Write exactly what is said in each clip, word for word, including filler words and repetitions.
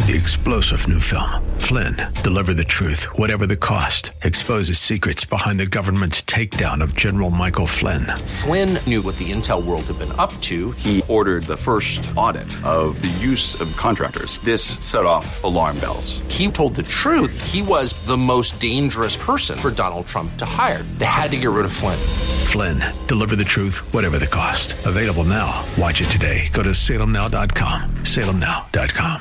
The explosive new film, Flynn, deliver the truth, whatever the cost, exposes secrets behind the government's takedown of General Michael Flynn. Flynn knew what the intel world had been up to. He ordered the first audit of the use of contractors. This set off alarm bells. He told the truth. He was the most dangerous person for Donald Trump to hire. They had to get rid of Flynn. Flynn, deliver the truth, whatever the cost. Available now. Watch it today. Go to salem now dot com. salem now dot com.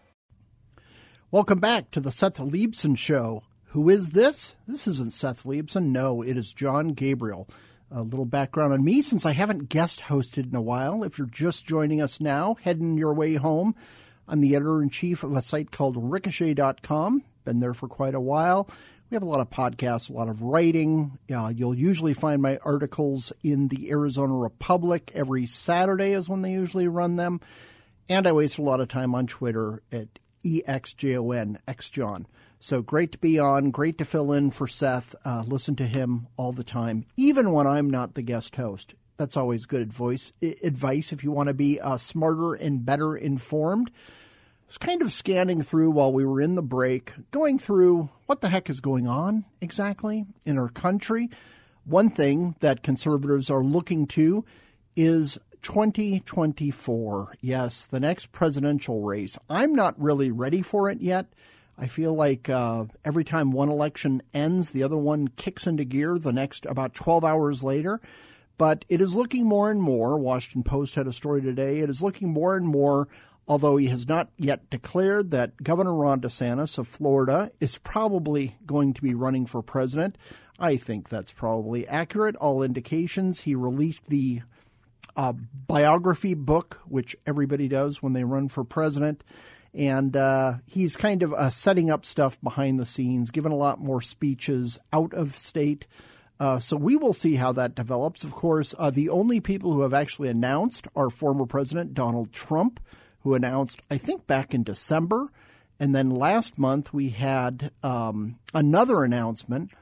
Welcome back to the Seth Leibsohn Show. Who is this? This isn't Seth Leibsohn. No, it is John Gabriel. A little background on me, since I haven't guest hosted in a while. If you're just joining us now, heading your way home, I'm the editor-in-chief of a site called ricochet dot com. Been there for quite a while. We have a lot of podcasts, a lot of writing. Uh, you'll usually find my articles in the Arizona Republic. Every Saturday is when they usually run them. And I waste a lot of time on Twitter at E X J O N, X-John. So great to be on, great to fill in for Seth. Uh, listen to him all the time, even when I'm not the guest host. That's always good advice, advice if you want to be uh, smarter and better informed. I was kind of scanning through while we were in the break, going through what the heck is going on exactly in our country. One thing that conservatives are looking to is twenty twenty-four. Yes, the next presidential race. I'm not really ready for it yet. I feel like uh, every time one election ends, the other one kicks into gear the next about twelve hours later. But it is looking more and more, Washington Post had a story today, it is looking more and more, although he has not yet declared, that Governor Ron DeSantis of Florida is probably going to be running for president. I think that's probably accurate. All indications. He released the Uh, biography book, which everybody does when they run for president. And uh, he's kind of uh, setting up stuff behind the scenes, giving a lot more speeches out of state. Uh, so we will see how that develops. Of course, uh, the only people who have actually announced are former President Donald Trump, who announced, I think, back in December. And then last month we had um, another announcement.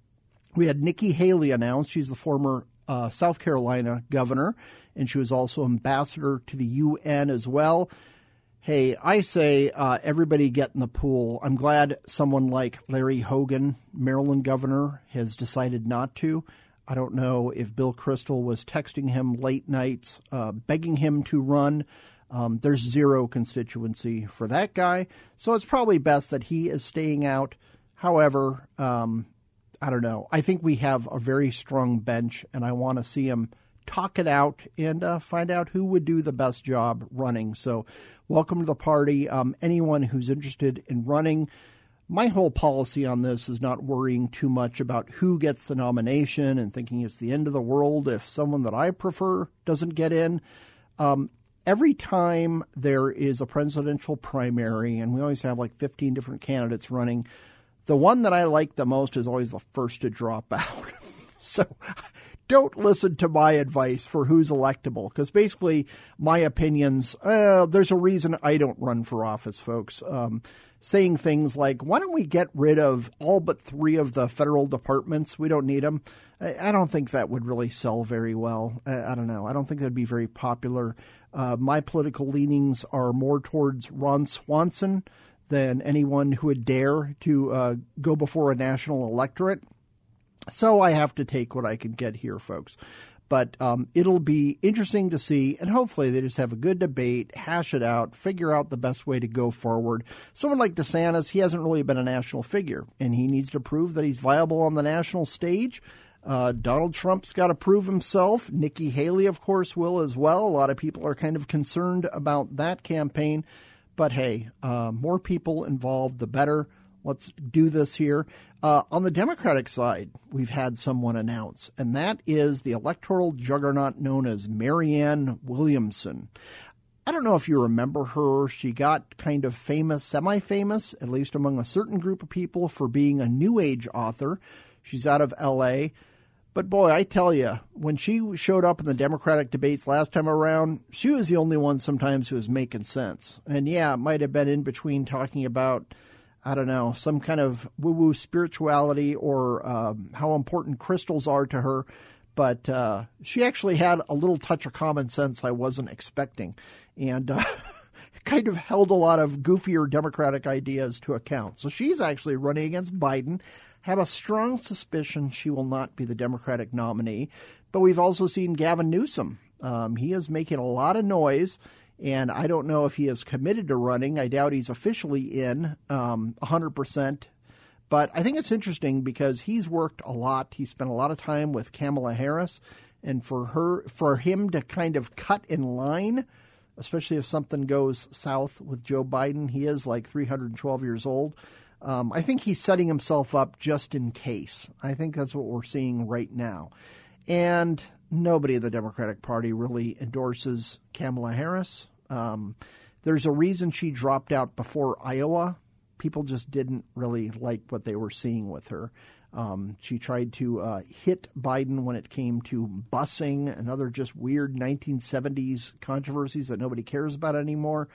We had Nikki Haley announce. She's the former uh, South Carolina governor, and she was also ambassador to the U N as well. Hey, I say uh, everybody get in the pool. I'm glad someone like Larry Hogan, Maryland governor, has decided not to. I don't know if Bill Kristol was texting him late nights, uh, begging him to run. Um, there's zero constituency for that guy. So it's probably best that he is staying out. However, um, I don't know. I think we have a very strong bench, and I want to see him talk it out and uh, find out who would do the best job running. So welcome to the party. Um, anyone who's interested in running, my whole policy on this is not worrying too much about who gets the nomination and thinking it's the end of the world if someone that I prefer doesn't get in. Um, every time there is a presidential primary, and we always have like fifteen different candidates running, the one that I like the most is always the first to drop out. So don't listen to my advice for who's electable, because basically my opinions, uh, there's a reason I don't run for office, folks. Um, saying things like, why don't we get rid of all but three of the federal departments? We don't need them. I, I don't think that would really sell very well. I, I don't know. I don't think that'd be very popular. Uh, my political leanings are more towards Ron Swanson than anyone who would dare to uh, go before a national electorate. So I have to take what I can get here, folks. But um, it'll be interesting to see, and hopefully they just have a good debate, hash it out, figure out the best way to go forward. Someone like DeSantis, he hasn't really been a national figure, and he needs to prove that he's viable on the national stage. Uh, Donald Trump's got to prove himself. Nikki Haley, of course, will as well. A lot of people are kind of concerned about that campaign. But hey, uh, more people involved, the better. Let's do this here. Uh, on the Democratic side, we've had someone announce, and that is the electoral juggernaut known as Marianne Williamson. I don't know if you remember her. She got kind of famous, semi-famous, at least among a certain group of people, for being a New Age author. She's out of L A. But boy, I tell you, when she showed up in the Democratic debates last time around, she was the only one sometimes who was making sense. And yeah, it might have been in between talking about, I don't know, some kind of woo-woo spirituality or uh, how important crystals are to her. But uh, she actually had a little touch of common sense I wasn't expecting. And uh, kind of held a lot of goofier Democratic ideas to account. So she's actually running against Biden. Have a strong suspicion she will not be the Democratic nominee. But we've also seen Gavin Newsom. Um, he is making a lot of noise, and I don't know if he is committed to running. I doubt he's officially in um, one hundred percent. But I think it's interesting because he's worked a lot. He spent a lot of time with Kamala Harris. And for her, for him to kind of cut in line, especially if something goes south with Joe Biden, he is like three hundred twelve years old. Um, I think he's setting himself up just in case. I think that's what we're seeing right now. And nobody in the Democratic Party really endorses Kamala Harris. Um, there's a reason she dropped out before Iowa. People just didn't really like what they were seeing with her. Um, she tried to uh, hit Biden when it came to busing and other just weird nineteen seventies controversies that nobody cares about anymore.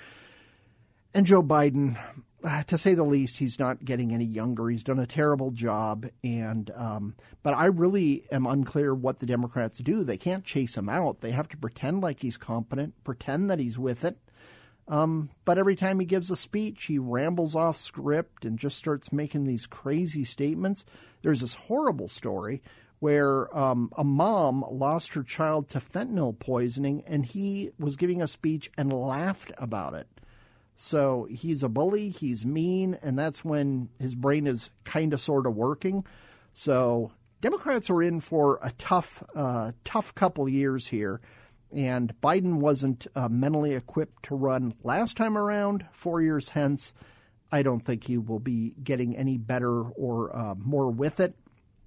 And Joe Biden, uh, to say the least, he's not getting any younger. He's done a terrible job. And um, but I really am unclear what the Democrats do. They can't chase him out. They have to pretend like he's competent, pretend that he's with it. Um, but every time he gives a speech, he rambles off script and just starts making these crazy statements. There's this horrible story where um, a mom lost her child to fentanyl poisoning, and he was giving a speech and laughed about it. So he's a bully, he's mean, and that's when his brain is kind of sort of working. So Democrats are in for a tough, uh, tough couple years here. And Biden wasn't uh, mentally equipped to run last time around. Four years hence, I don't think he will be getting any better or uh, more with it.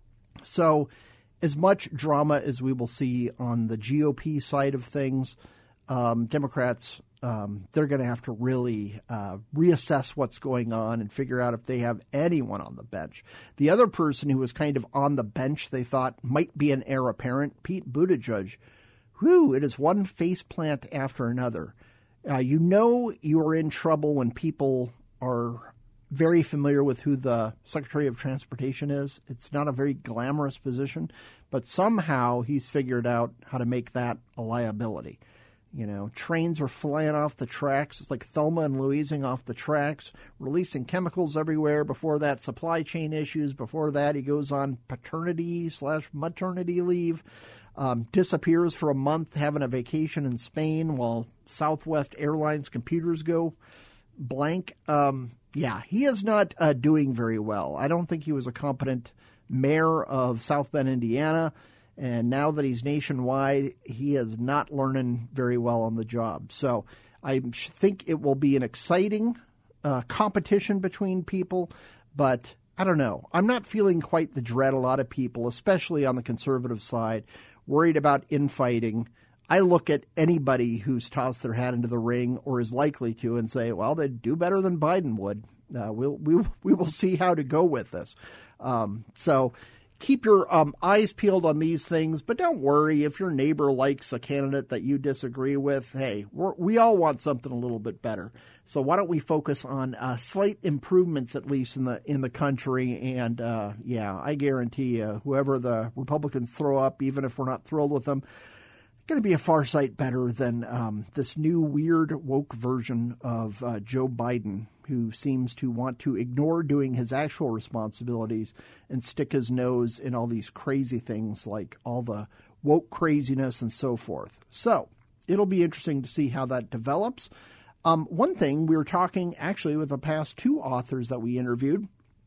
So as much drama as we will see on the G O P side of things, um, Democrats, um, they're going to have to really uh, reassess what's going on and figure out if they have anyone on the bench. The other person who was kind of on the bench they thought might be an heir apparent, Pete Buttigieg. Whew, it is one faceplant after another. Uh, you know you're in trouble when people are very familiar with who the Secretary of Transportation is. It's not a very glamorous position, but somehow he's figured out how to make that a liability. You know, trains are flying off the tracks. It's like Thelma and Louising off the tracks, releasing chemicals everywhere. Before that, supply chain issues. Before that, he goes on paternity slash maternity leave. Um, disappears for a month having a vacation in Spain while Southwest Airlines computers go blank. Um, yeah, he is not uh, doing very well. I don't think he was a competent mayor of South Bend, Indiana. And now that he's nationwide, he is not learning very well on the job. So I think it will be an exciting uh, competition between people, but I don't know. I'm not feeling quite the dread a lot of people, especially on the conservative side, worried about infighting. I look at anybody who's tossed their hat into the ring or is likely to and say, well, they'd do better than Biden would. Uh, we'll, we, we will see how to go with this. Um, so keep your um, eyes peeled on these things, but don't worry if your neighbor likes a candidate that you disagree with. Hey, we're, we all want something a little bit better. So why don't we focus on uh, slight improvements, at least in the in the country? And uh, yeah, I guarantee you, whoever the Republicans throw up, even if we're not thrilled with them, going to be a far sight better than um, this new weird woke version of uh, Joe Biden, who seems to want to ignore doing his actual responsibilities and stick his nose in all these crazy things like all the woke craziness and so forth. So it'll be interesting to see how that develops. Um, one thing, we were talking actually with the past two authors that we interviewed.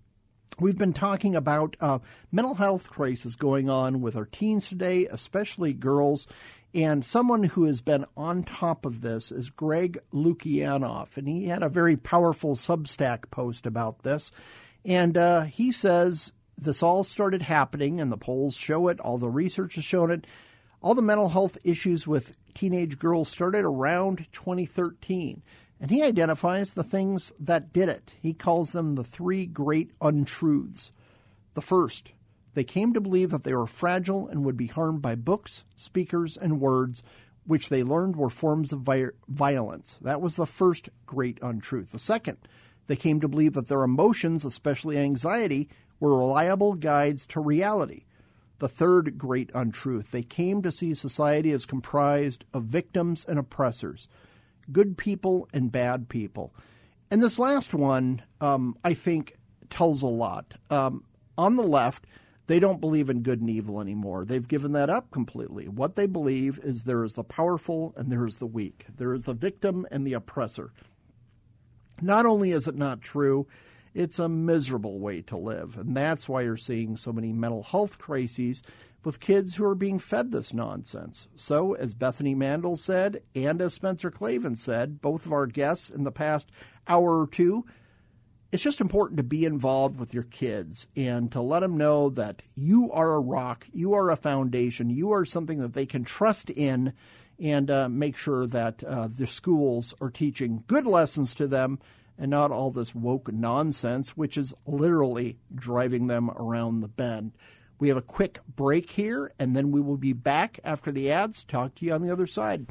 We've been talking about uh, mental health crisis going on with our teens today, especially girls. And someone who has been on top of this is Greg Lukianoff. And he had a very powerful Substack post about this. And uh, he says this all started happening, and the polls show it, all the research has shown it. All the mental health issues with teenage girls started around twenty thirteen. And he identifies the things that did it. He calls them the three great untruths. The first, they came to believe that they were fragile and would be harmed by books, speakers, and words, which they learned were forms of vi- violence. That was the first great untruth. The second, they came to believe that their emotions, especially anxiety, were reliable guides to reality. The third great untruth, they came to see society as comprised of victims and oppressors. good people and bad people. And this last one, um, I think, tells a lot. Um, on the left, they don't believe in good and evil anymore. They've given that up completely. What they believe is there is the powerful and there is the weak. There is the victim and the oppressor. Not only is it not true, it's a miserable way to live. And that's why you're seeing so many mental health crises with kids who are being fed this nonsense. So, as Bethany Mandel said, and as Spencer Klavan said, both of our guests in the past hour or two, it's just important to be involved with your kids and to let them know that you are a rock, you are a foundation, you are something that they can trust in, and uh, make sure that uh, the schools are teaching good lessons to them and not all this woke nonsense, which is literally driving them around the bend. We have a quick break here, and then we will be back after the ads. Talk to you on the other side.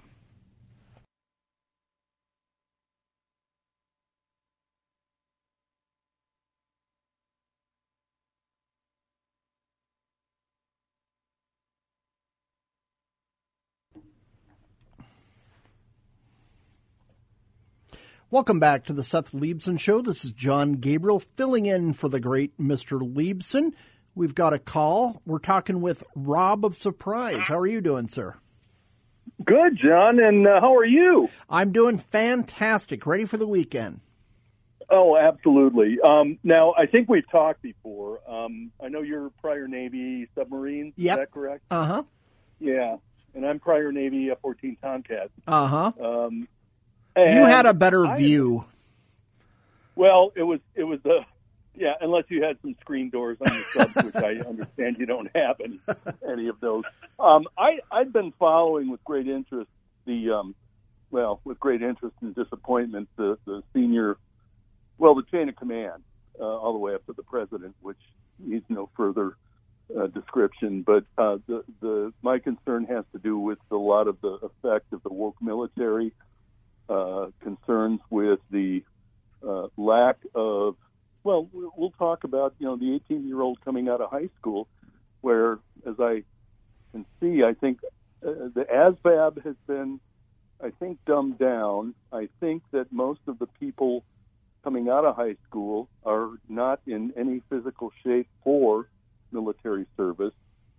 Welcome back to the Seth Leibsohn Show. This is John Gabriel filling in for the great Mister Leibsohn. We've got a call. We're talking with Rob of Surprise. How are you doing, sir? Good, John, and uh, how are you? I'm doing fantastic. Ready for the weekend. Oh, absolutely. Um, now, I think we've talked before. Um, I know you're prior Navy submarines. Yep. Is that correct? Uh-huh. Yeah, and I'm prior Navy F fourteen Tomcat. Uh-huh. Um, you had a better I, view. Well, it was it was the yeah, unless you had some screen doors on your subs, which I understand you don't have any any of those. Um, I I've been following with great interest the um, well with great interest and disappointment the the senior well the chain of command uh, all the way up to the president, which needs no further uh, description. But uh, the the my concern has to do with a lot of the effect of the woke military. Uh, concerns with the uh, lack of, well, we'll talk about, you know, the eighteen-year-old coming out of high school, where, as I can see, I think uh, the A S V A B has been, I think, dumbed down. I think that most of the people coming out of high school are not in any physical shape for military service,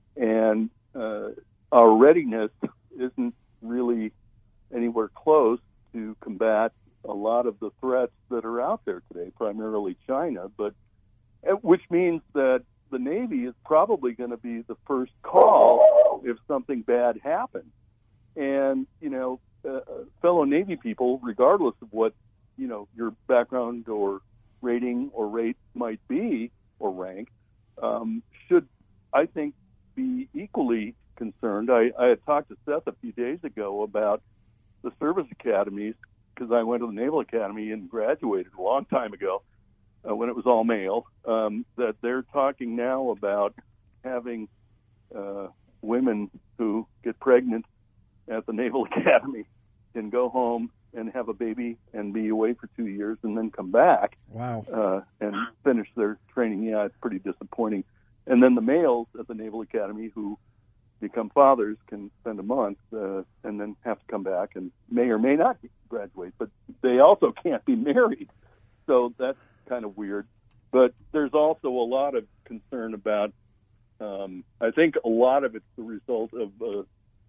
and uh, our readiness isn't really anywhere close to combat a lot of the threats that are out there today, primarily China, but which means that the Navy is probably going to be the first call if something bad happens. And, you know, uh, fellow Navy people, regardless of what, you know, your background or rating or rate might be or rank, um, should, I think, be equally concerned. I, I had talked to Seth a few days ago about the service academies, because I went to the Naval Academy and graduated a long time ago uh, when it was all male, um, that they're talking now about having uh, women who get pregnant at the Naval Academy can go home and have a baby and be away for two years and then come back. Wow. Uh, and finish their training. Yeah, it's pretty disappointing. And then the males at the Naval Academy who become fathers can spend a month uh, and then have to come back and may or may not graduate, but they also can't be married. So that's kind of weird. But there's also a lot of concern about, um, I think a lot of it's the result of uh,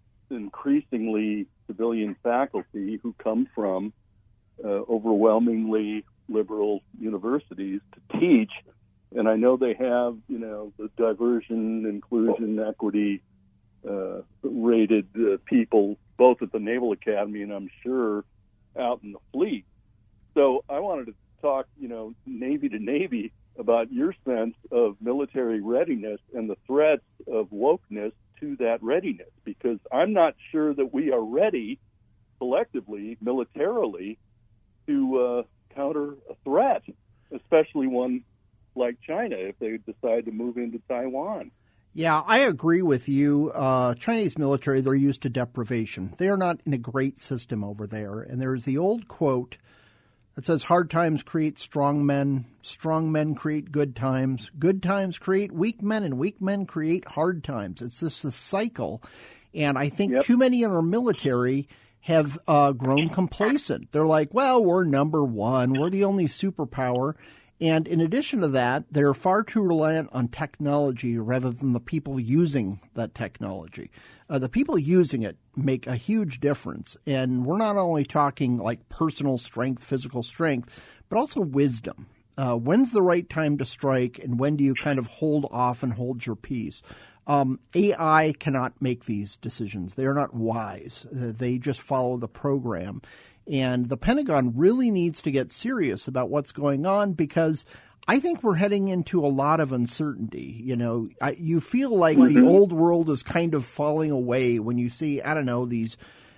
increasingly civilian faculty who come from uh, overwhelmingly liberal universities to teach. And I know they have, you know, the diversion, inclusion, equity, Uh, rated uh, people both at the Naval Academy and I'm sure out in the fleet. So I wanted to talk, you know, Navy to Navy about your sense of military readiness and the threats of wokeness to that readiness, because I'm not sure that we are ready collectively, militarily, to uh, counter a threat, especially one like China if they decide to move into Taiwan. Yeah, I agree with you. Uh, Chinese military, they're used to deprivation. They are not in a great system over there. And there's the old quote that says, hard times create strong men, strong men create good times, good times create weak men, and weak men create hard times. It's just a cycle. And I think yep. too many in our military have uh, grown complacent. They're like, well, we're number one. We're the only superpower. And in addition to that, they're far too reliant on technology rather than the people using that technology. Uh, the people using it make a huge difference. And we're not only talking like personal strength, physical strength, but also wisdom. Uh, when's the right time to strike, and when do you kind of hold off and hold your peace? Um, A I cannot make these decisions. They are not wise. They just follow the program. And the Pentagon really needs to get serious about what's going on, because I think we're heading into a lot of uncertainty. You know, I, you feel like mm-hmm. the old world is kind of falling away when you see, I don't know, these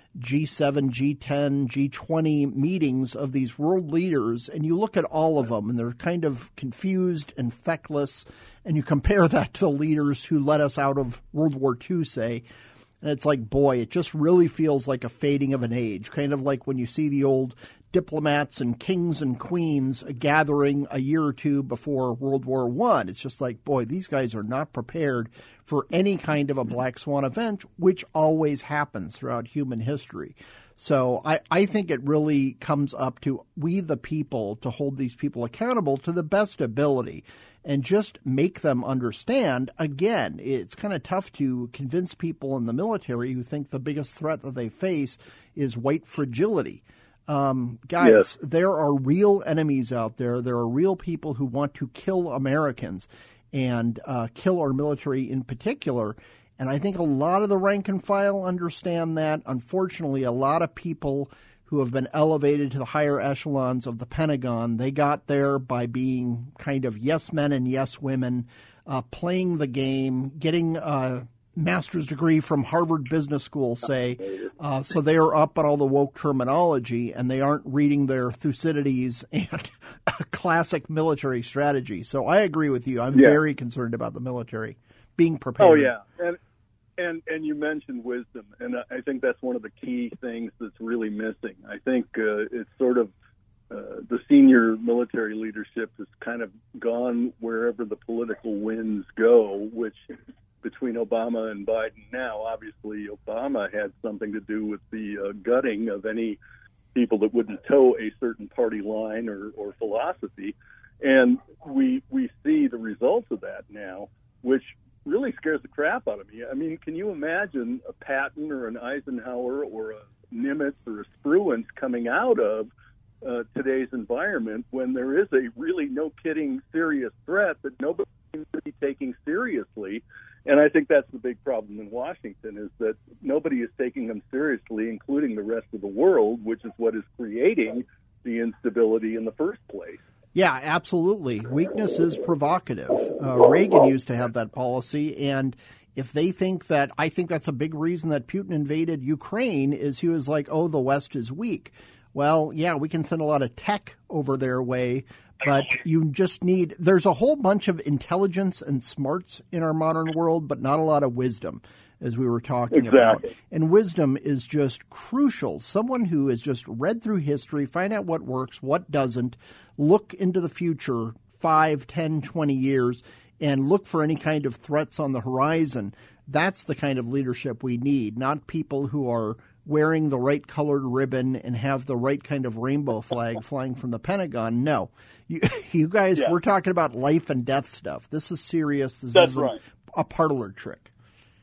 G seven, G ten, G twenty meetings of these world leaders, and you look at all of them, and they're kind of confused and feckless, and you compare that to the leaders who let us out of World War Two, say, and it's like, boy, it just really feels like a fading of an age, kind of like when you see the old diplomats and kings and queens gathering a year or two before World War One. It's just like, boy, these guys are not prepared for any kind of a black swan event, which always happens throughout human history. So I, I think it really comes up to we, the people, to hold these people accountable to the best ability and just make them understand. Again, it's kind of tough to convince people in the military who think the biggest threat that they face is white fragility. Um, guys, yes. There are real enemies out there. There are real people who want to kill Americans and uh, kill our military in particular. And I think a lot of the rank and file understand that. Unfortunately, a lot of people who have been elevated to the higher echelons of the Pentagon, they got there by being kind of yes men and yes women, uh, playing the game, getting a master's degree from Harvard Business School, say. Uh, so they are up on all the woke terminology, and they aren't reading their Thucydides and classic military strategy. So I agree with you. I'm yeah. very concerned about the military being prepared. Oh, yeah. And And and you mentioned wisdom, and I think that's one of the key things that's really missing. I think uh, it's sort of uh, the senior military leadership has kind of gone wherever the political winds go, which between Obama and Biden now, obviously Obama had something to do with the uh, gutting of any people that wouldn't toe a certain party line or, or philosophy. And we we see the results of that now, which really scares the crap out of me. I mean, can you imagine a Patton or an Eisenhower or a Nimitz or a Spruance coming out of uh, today's environment when there is a really, no kidding, serious threat that nobody seems to be taking seriously? And I think that's the big problem in Washington, is that nobody is taking them seriously, including the rest of the world, which is what is creating the instability in the first place. Yeah, absolutely. Weakness is provocative. Uh, Reagan used to have that policy, and if they think that, I think that's a big reason that Putin invaded Ukraine, is he was like, oh, the West is weak. Well, yeah, we can send a lot of tech over their way, but you just need, there's a whole bunch of intelligence and smarts in our modern world, but not a lot of wisdom, as we were talking exactly. about. And wisdom is just crucial. Someone who has just read through history, find out what works, what doesn't, look into the future five, ten, twenty years, and look for any kind of threats on the horizon. That's the kind of leadership we need, not people who are wearing the right colored ribbon and have the right kind of rainbow flag flying from the Pentagon. No. You, you guys, yeah. we're talking about life and death stuff. This is serious. This That's isn't right. a parlor trick.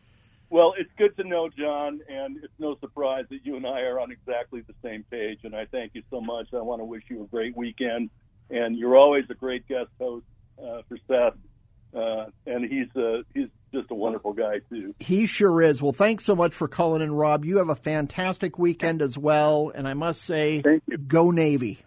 Well, it's good to know, John, and it's no surprise that you and I are on exactly the same page, and I thank you so much. I want to wish you a great weekend, and you're always a great guest host uh, for Seth, uh, and he's uh, he's just a wonderful guy, too. He sure is. Well, thanks so much for calling in, Rob. You have a fantastic weekend as well, and I must say, thank you. Go Navy.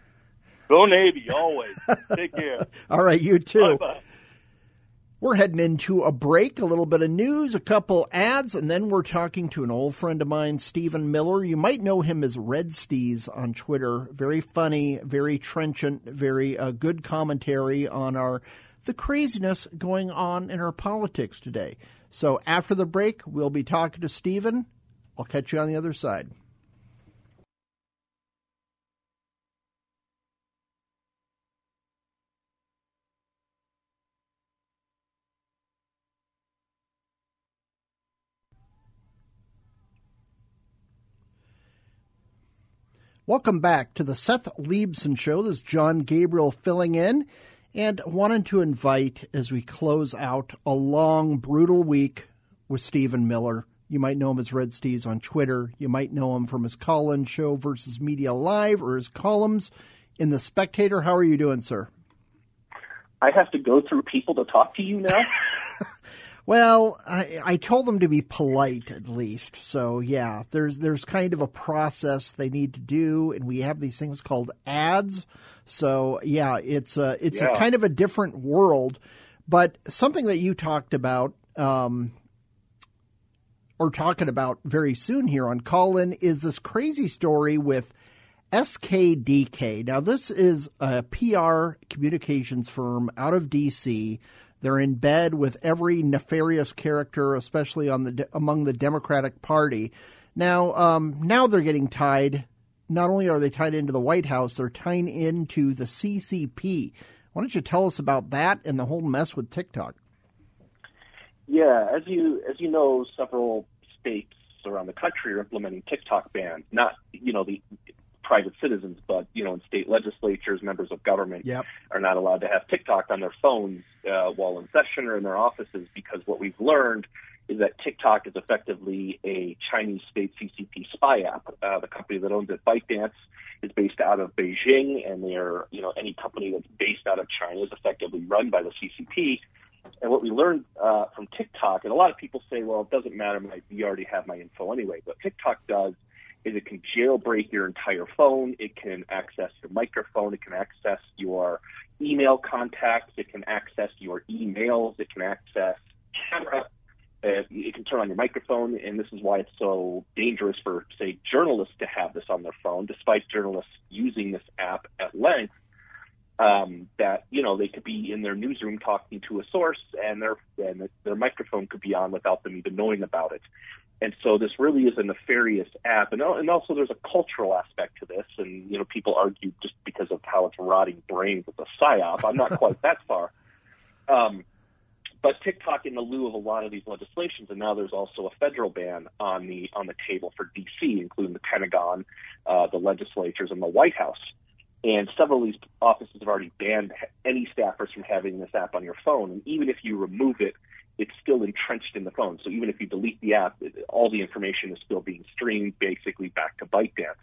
Go Navy, always. Take care. All right, you too. Bye-bye. We're heading into a break, a little bit of news, a couple ads, and then we're talking to an old friend of mine, Stephen Miller. You might know him as Red Steez on Twitter. Very funny, very trenchant, very uh, good commentary on our the craziness going on in our politics today. So after the break, we'll be talking to Stephen. I'll catch you on the other side. Welcome back to the Seth Leibsohn Show. This is John Gabriel filling in, and wanted to invite, as we close out a long, brutal week with Stephen Miller. You might know him as Red Steez on Twitter. You might know him from his call-in show Versus Media Live or his columns in The Spectator. How are you doing, sir? I have to go through people to talk to you now? Well, I, I told them to be polite at least. So, yeah, there's there's kind of a process they need to do, and we have these things called ads. So, yeah, it's a, it's yeah. a kind of a different world. But something that you talked about um, or talking about very soon here on Call-In is this crazy story with S K D K. Now, this is a P R communications firm out of D C. They're in bed with every nefarious character, especially on the among the Democratic Party. Now, um, now they're getting tied. Not only are they tied into the White House, they're tying into the C C P. Why don't you tell us about that and the whole mess with TikTok? Yeah, as you as you know, several states around the country are implementing TikTok bans. Not you know the private citizens, but you know in state legislatures, members of government yep. are not allowed to have TikTok on their phones uh, while in session or in their offices, because what we've learned is that TikTok is effectively a Chinese state C C P spy app. Uh, the company that owns it, ByteDance, is based out of Beijing, and they're you know any company that's based out of China is effectively run by the C C P. And what we learned uh, from TikTok, and a lot of people say, well, it doesn't matter, my, you already have my info anyway. What TikTok does is it can jailbreak your entire phone. It can access your microphone. It can access your email contacts. It can access your emails. It can access camera. Uh, it can turn on your microphone, and this is why it's so dangerous for, say, journalists to have this on their phone, despite journalists using this app at length. Um, that you know they could be in their newsroom talking to a source, and their and their microphone could be on without them even knowing about it. And so this really is a nefarious app, and and also there's a cultural aspect to this. And you know people argue just because of how it's rotting brains with a psyop. I'm not quite that far. Um, but TikTok, in the lieu of a lot of these legislations, and now there's also a federal ban on the on the table for D C, including the Pentagon, uh, the legislatures, and the White House. And several of these offices have already banned any staffers from having this app on your phone. And even if you remove it, it's still entrenched in the phone. So even if you delete the app, all the information is still being streamed basically back to ByteDance.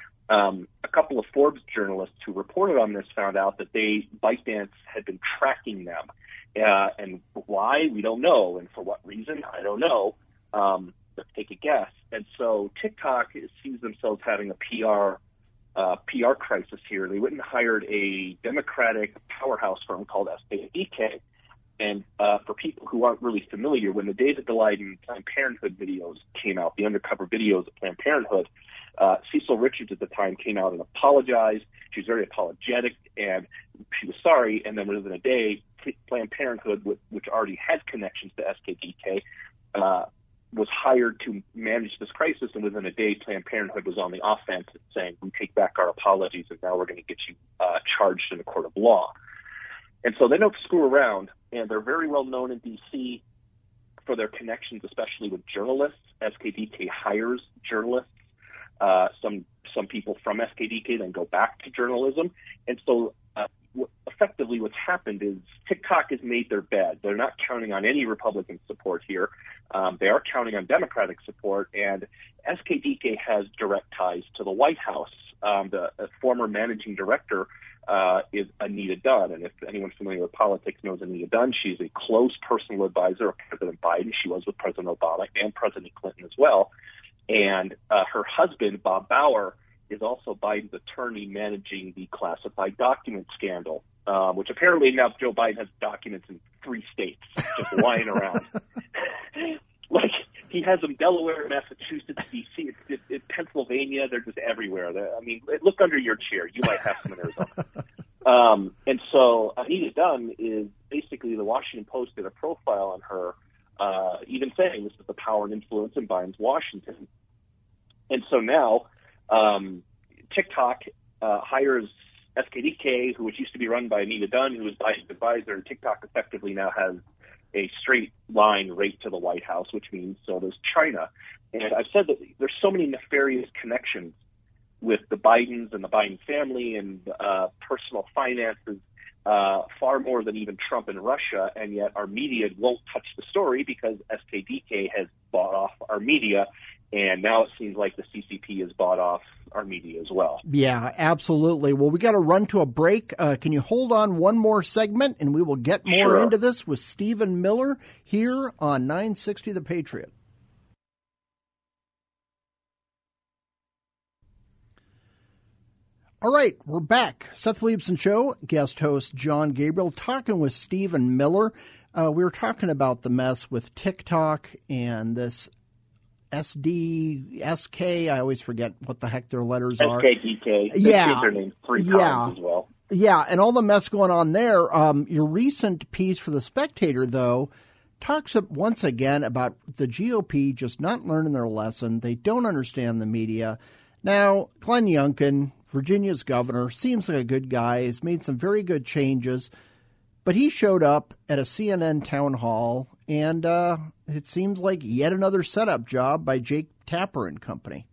Um, a couple of Forbes journalists who reported on this found out that they ByteDance had been tracking them. Uh, and why, we don't know. And for what reason, I don't know. Um, let's take a guess. And so TikTok sees themselves having a P R Uh, P R crisis here. They went and hired a Democratic powerhouse firm called S K D K. And uh, for people who aren't really familiar, when the David Daleiden Planned Parenthood videos came out, the undercover videos of Planned Parenthood, uh, Cecil Richards at the time came out and apologized. She was very apologetic, and she was sorry. And then within a day, Planned Parenthood, which already had connections to S K D K, uh, was hired to manage this crisis, and within a day, Planned Parenthood was on the offense saying, we take back our apologies, and now we're going to get you uh, charged in a court of law. And so they don't screw around, and they're very well known in D C for their connections, especially with journalists. S K D K hires journalists. Uh, some some people from S K D K then go back to journalism. And so uh, w- effectively what's happened is TikTok has made their bed. They're not counting on any Republican support here. Um, they are counting on Democratic support, and S K D K has direct ties to the White House. Um, the uh, former managing director uh, is Anita Dunn, and if anyone familiar with politics knows Anita Dunn, she's a close personal advisor of President Biden. She was with President Obama and President Clinton as well. And uh, her husband, Bob Bauer, is also Biden's attorney managing the classified document scandal, uh, which apparently now Joe Biden has documents in three states just lying around. Like, he has them Delaware, Massachusetts, D C, it's, it's, it's Pennsylvania. They're just everywhere. They're, I mean, look under your chair. You might have some in Arizona. Um, and so Anita Dunn is basically, the Washington Post did a profile on her, uh, even saying this is the power and influence in Biden's Washington. And so now um, TikTok uh, hires S K D K, who which used to be run by Anita Dunn, who was Biden's advisor, and TikTok effectively now has a straight line right to the White House, which means so does China. And I've said that there's so many nefarious connections with the Bidens and the Biden family and uh, personal finances uh, far more than even Trump and Russia, and yet our media won't touch the story because S K D K has bought off our media, and now it seems like the C C P has bought off our media as well. Yeah, absolutely. Well, we got to run to a break. Uh, can you hold on one more segment, and we will get more Sure. into this with Stephen Miller here on nine sixty The Patriot. All right, we're back. Seth Leibsohn Show, guest host John Gabriel, talking with Stephen Miller. Uh, we were talking about the mess with TikTok and this S D, S K, I always forget what the heck their letters are. S K D K. They Yeah. changed their name three Yeah. times as well. Yeah, and all the mess going on there. Um, your recent piece for The Spectator, though, talks once again about the G O P just not learning their lesson. They don't understand the media. Now, Glenn Youngkin, Virginia's governor, seems like a good guy. He's made some very good changes. But he showed up at a C N N town hall, and uh, it seems like yet another setup job by Jake Tapper and company.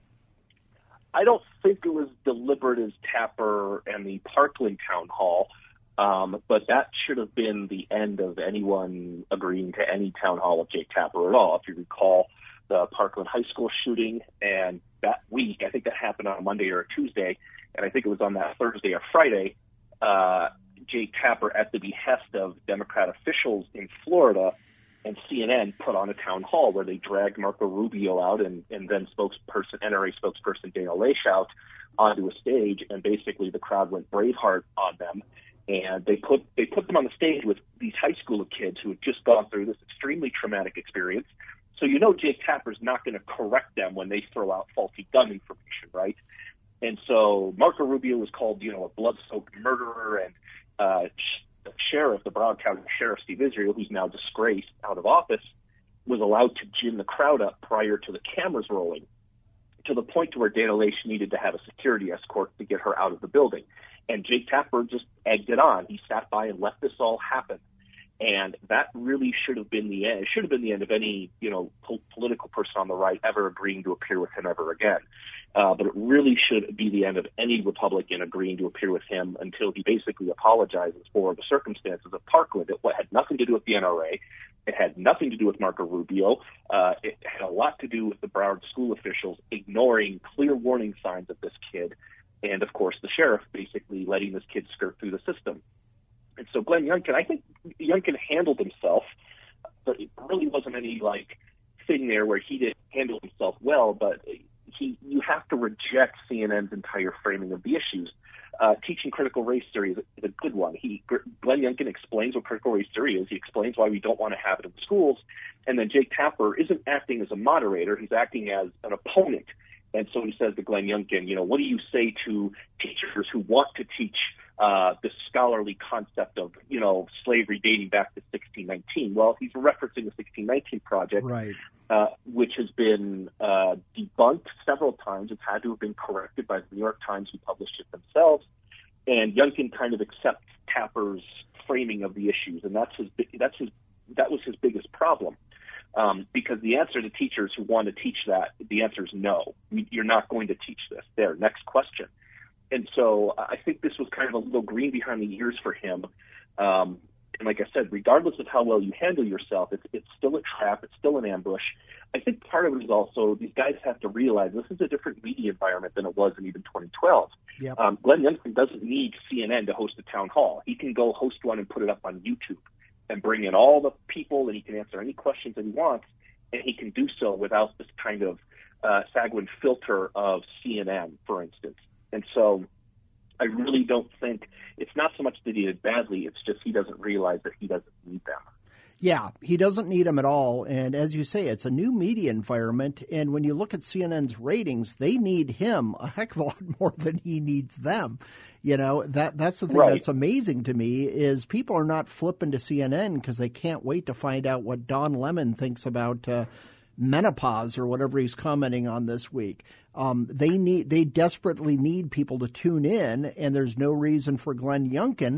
I don't think it was deliberate as Tapper and the Parkland town hall, um, but that should have been the end of anyone agreeing to any town hall with Jake Tapper at all. If you recall the Parkland High School shooting, and that week, I think that happened on a Monday or a Tuesday, and I think it was on that Thursday or Friday, uh, Jake Tapper, at the behest of Democrat officials in Florida and C N N, put on a town hall where they dragged Marco Rubio out and, and then spokesperson, N R A spokesperson Dana Loesch out onto a stage, and basically the crowd went Braveheart on them. And they put they put them on the stage with these high school kids who had just gone through this extremely traumatic experience. So you know Jake Tapper's not going to correct them when they throw out faulty gun information, right? And so Marco Rubio was called, you know, a blood-soaked murderer, and uh, the sheriff, the Broward County Sheriff Steve Israel, who's now disgraced out of office, was allowed to gin the crowd up prior to the cameras rolling, to the point to where Dana Loesch needed to have a security escort to get her out of the building. And Jake Tapper just egged it on. He sat by and let this all happen. And that really should have been the end. It should have been the end of any, you know, po- political person on the right ever agreeing to appear with him ever again. Uh, but it really should be the end of any Republican agreeing to appear with him until he basically apologizes for the circumstances of Parkland. It had nothing to do with the N R A. It had nothing to do with Marco Rubio. Uh, it had a lot to do with the Broward school officials ignoring clear warning signs of this kid. And, of course, the sheriff basically letting this kid skirt through the system. And so Glenn Youngkin, I think Youngkin handled himself, but it really wasn't any, like, thing there where he didn't handle himself well, but he, you have to reject C N N's entire framing of the issues. Uh, teaching critical race theory is a, is a good one. He, Glenn Youngkin explains what critical race theory is. He explains why we don't want to have it in the schools. And then Jake Tapper isn't acting as a moderator. He's acting as an opponent. And so he says to Glenn Youngkin, you know, what do you say to teachers who want to teach uh, this scholarly concept of, you know, slavery dating back to sixteen nineteen? Well, he's referencing the sixteen nineteen Project, right. uh, which has been uh, debunked several times. It's had to have been corrected by the New York Times, who published it themselves. And Youngkin kind of accepts Tapper's framing of the issues, and that's his. That's his. That was his biggest problem. Um, because the answer to teachers who want to teach that, the answer is no. You're not going to teach this. There, next question. And so I think this was kind of a little green behind the ears for him. Um, and like I said, regardless of how well you handle yourself, it's, it's still a trap. It's still an ambush. I think part of it is also these guys have to realize this is a different media environment than it was in even twenty twelve. Yep. Um, Glenn Youngkin doesn't need C N N to host a town hall. He can go host one and put it up on YouTube and bring in all the people, and he can answer any questions that he wants, and he can do so without this kind of uh, sanguine filter of C N N, for instance. And so I really don't think it's not so much that he did badly, it's just he doesn't realize that he doesn't need them. Yeah, he doesn't need them at all. And as you say, it's a new media environment. And when you look at C N N's ratings, they need him a heck of a lot more than he needs them. You know, that that's the thing right. that's amazing to me is people are not flipping to C N N because they can't wait to find out what Don Lemon thinks about uh, menopause or whatever he's commenting on this week. Um, they need they desperately need people to tune in, and there's no reason for Glenn Youngkin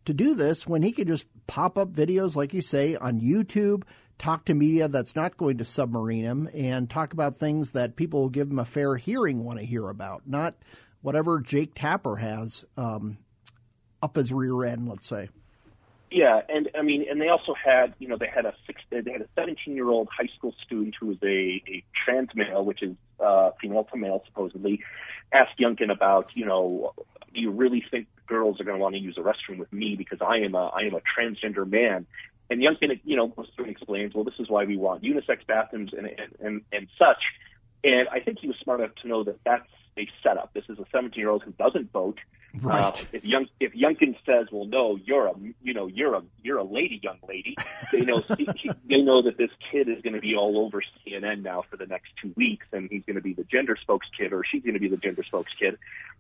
to do this when he could just pop up videos, like you say, on YouTube, talk to media that's not going to submarine him, and talk about things that people who give him a fair hearing want to hear about, not whatever Jake Tapper has um, up his rear end, let's say. Yeah, and I mean, and they also had, you know, they had a six, they had a seventeen-year-old high school student who was a, a trans male, which is uh, female to male, supposedly, asked Youngkin about, you know, do you really think girls are going to want to use the restroom with me because I am a I am a transgender man? And Youngkin, you know, explains, well, this is why we want unisex bathrooms and and, and and such. And I think he was smart enough to know that that's a setup. This is a seventeen-year-old who doesn't vote. Right. Uh, if Young if Youngkin says, "Well, no, you're a you know you're a you're a lady, young lady," they know they know that this kid is going to be all over C N N now for the next two weeks, and he's going to be the gender spokes kid, or she's going to be the gender spokes kid.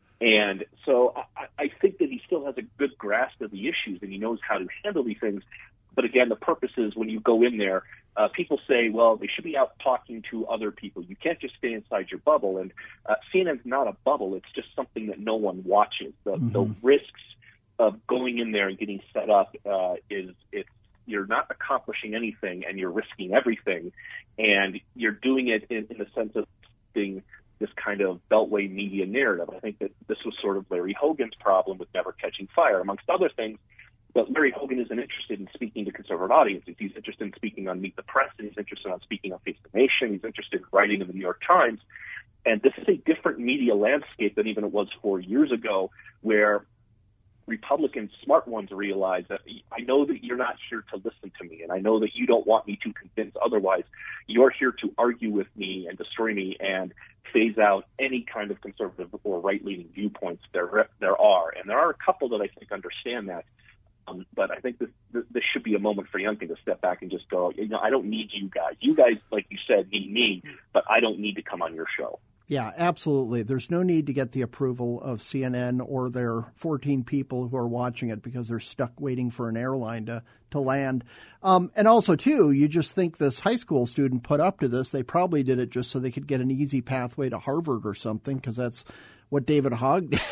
And so I, I think that he still has a good grasp of the issues, and he knows how to handle these things. But again, the purpose is when you go in there, uh, people say, well, they should be out talking to other people. You can't just stay inside your bubble. And uh, C N N's not a bubble. It's just something that no one watches. The, mm-hmm. the risks of going in there and getting set up uh, is it's you're not accomplishing anything, and you're risking everything. And you're doing it in, in the sense of being this kind of beltway media narrative. I think that this was sort of Larry Hogan's problem with Never Catching Fire, amongst other things. But Larry Hogan isn't interested in speaking to conservative audiences. He's interested in speaking on Meet the Press, and he's interested in speaking on Face the Nation. He's interested in writing in the New York Times. And this is a different media landscape than even it was four years ago, where Republicans, smart ones, realize that I know that you're not here to listen to me, and I know that you don't want me to convince otherwise. You're here to argue with me and destroy me and phase out any kind of conservative or right-leaning viewpoints there there are. And there are a couple that I think understand that. Um, but I think this, this this should be a moment for Youngkin to step back and just go, you know, I don't need you guys. You guys, like you said, need me, but I don't need to come on your show. Yeah, absolutely. There's no need to get the approval of C N N or their fourteen people who are watching it because they're stuck waiting for an airline to, to land. Um, and also, too, you just think this high school student put up to this. They probably did it just so they could get an easy pathway to Harvard or something, because that's what David Hogg did.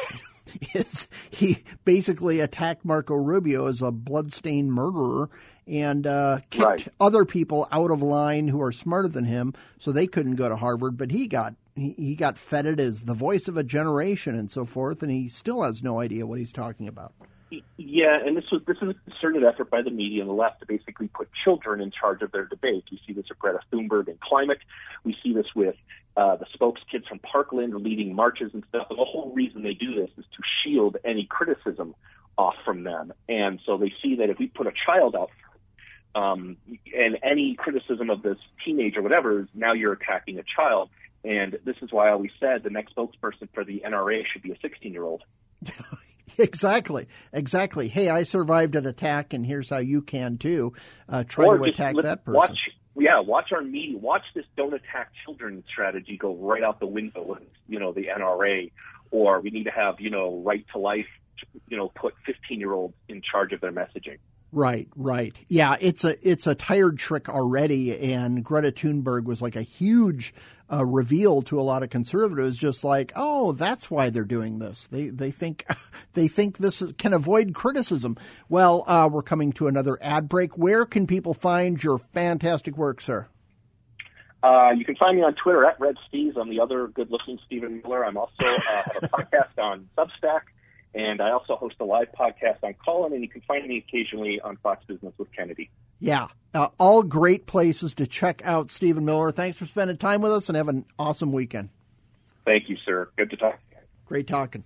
Is he basically attacked Marco Rubio as a bloodstained murderer and uh, kicked right. other people out of line who are smarter than him, so they couldn't go to Harvard. But he got he, he got feted as the voice of a generation and so forth, and he still has no idea what he's talking about. Yeah, and this was this is a concerted effort by the media and the left to basically put children in charge of their debate. We see this with Greta Thunberg and climate. We see this with uh, the spokes kids from Parkland leading marches and stuff. And the whole reason they do this is to shield any criticism off from them. And so they see that if we put a child out um, and any criticism of this teenager or whatever, now you're attacking a child. And this is why I always said the next spokesperson for the N R A should be a sixteen-year-old. Exactly. Exactly. Hey, I survived an attack, and here's how you can, too. Uh, try or to attack that person. Watch, yeah, watch our media. Watch this don't attack children strategy go right out the window with, you know, the N R A. Or we need to have, you know, Right to Life, you know, put fifteen-year-olds in charge of their messaging. Right, right. Yeah, it's a it's a tired trick already, and Greta Thunberg was like a huge uh, reveal to a lot of conservatives, just like, oh, that's why they're doing this. They they think they think this can avoid criticism. Well, uh, we're coming to another ad break. Where can people find your fantastic work, sir? Uh, you can find me on Twitter at Red Steves. I'm the other good-looking Stephen Miller. I'm also uh, have a podcast on Substack. And I also host a live podcast on Callin, and you can find me occasionally on Fox Business with Kennedy. Yeah, uh, all great places to check out Stephen Miller. Thanks for spending time with us, and have an awesome weekend. Thank you, sir. Good to talk. Great talking.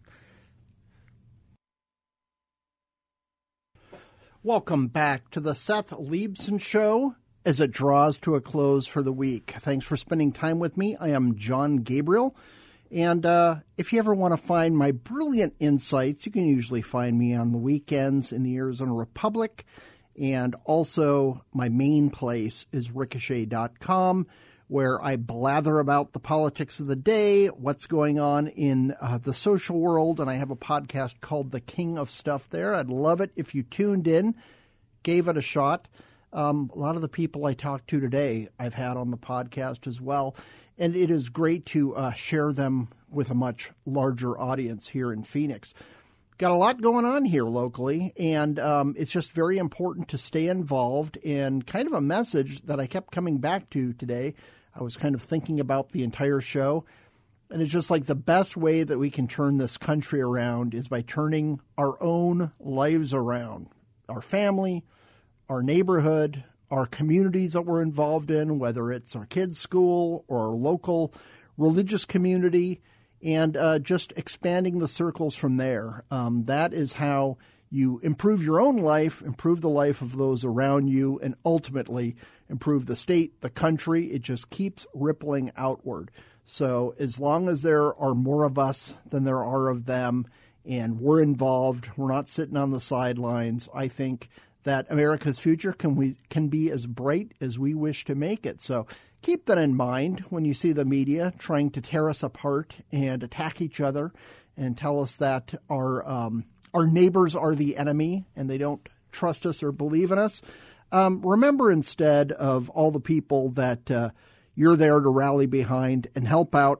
Welcome back to the Seth Leibsohn Show as it draws to a close for the week. Thanks for spending time with me. I am John Gabriel. And uh, if you ever want to find my brilliant insights, you can usually find me on the weekends in the Arizona Republic. And also my main place is ricochet dot com, where I blather about the politics of the day, what's going on in uh, the social world. And I have a podcast called The King of Stuff there. I'd love it if you tuned in, gave it a shot. Um, a lot of the people I talked to today I've had on the podcast as well. And it is great to uh, share them with a much larger audience here in Phoenix. got a lot going on here locally, and um, it's just very important to stay involved. And kind of a message that I kept coming back to today, I was kind of thinking about the entire show, and it's just like the best way that we can turn this country around is by turning our own lives around, our family, our neighborhood, our communities that we're involved in, whether it's our kids' school or our local religious community, and uh, just expanding the circles from there. Um, that is how you improve your own life, improve the life of those around you, and ultimately improve the state, the country. It just keeps rippling outward. So as long as there are more of us than there are of them, and we're involved, we're not sitting on the sidelines, I think that America's future can we can be as bright as we wish to make it. So keep that in mind when you see the media trying to tear us apart and attack each other and tell us that our um, our neighbors are the enemy and they don't trust us or believe in us. Um, remember instead of all the people that uh, you're there to rally behind and help out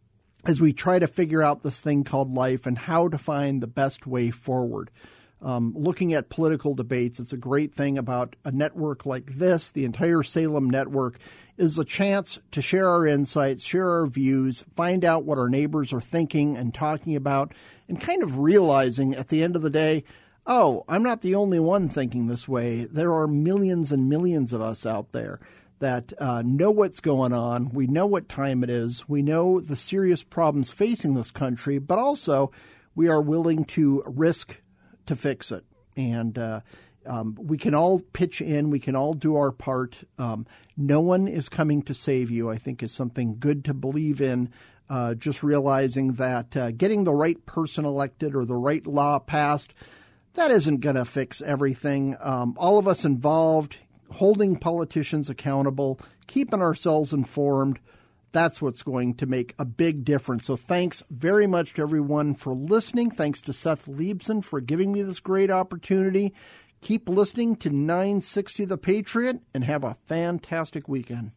as we try to figure out this thing called life and how to find the best way forward. Um, looking at political debates, it's a great thing about a network like this. The entire Salem network is a chance to share our insights, share our views, find out what our neighbors are thinking and talking about, and kind of realizing at the end of the day, oh, I'm not the only one thinking this way. There are millions and millions of us out there that uh, know what's going on. We know what time it is. We know the serious problems facing this country, but also we are willing to risk to fix it. And uh, um, we can all pitch in. We can all do our part. Um, no one is coming to save you, I think, is something good to believe in. Uh, just realizing that uh, getting the right person elected or the right law passed, that isn't going to fix everything. Um, all of us involved, holding politicians accountable, keeping ourselves informed, that's what's going to make a big difference. So thanks very much to everyone for listening. Thanks to Seth Leibsohn for giving me this great opportunity. Keep listening to nine sixty The Patriot and have a fantastic weekend.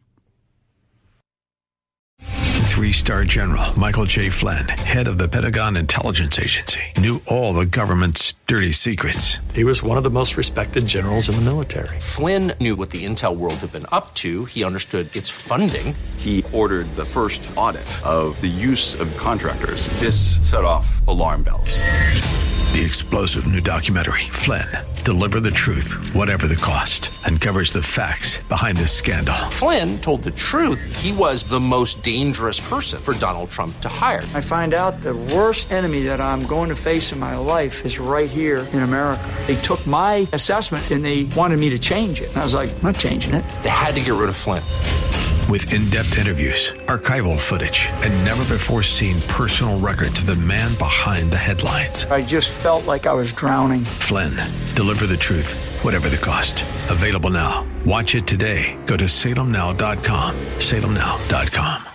Three-star General Michael J. Flynn, head of the Pentagon Intelligence Agency, knew all the government's dirty secrets. He was one of the most respected generals in the military. Flynn knew what the intel world had been up to. He understood its funding. He ordered the first audit of the use of contractors. This set off alarm bells. The explosive new documentary, Flynn, Deliver the Truth, Whatever the Cost, uncovers the facts behind this scandal. Flynn told the truth. He was the most dangerous person for Donald Trump to hire. I find out the worst enemy that I'm going to face in my life is right here in America. They took my assessment and they wanted me to change it. And I was like, I'm not changing it. They had to get rid of Flynn. With in-depth interviews, archival footage, and never-before-seen personal records of the man behind the headlines. I just felt like I was drowning. Flynn, Deliver the Truth, Whatever the Cost. Available now. Watch it today. Go to salem now dot com. salem now dot com.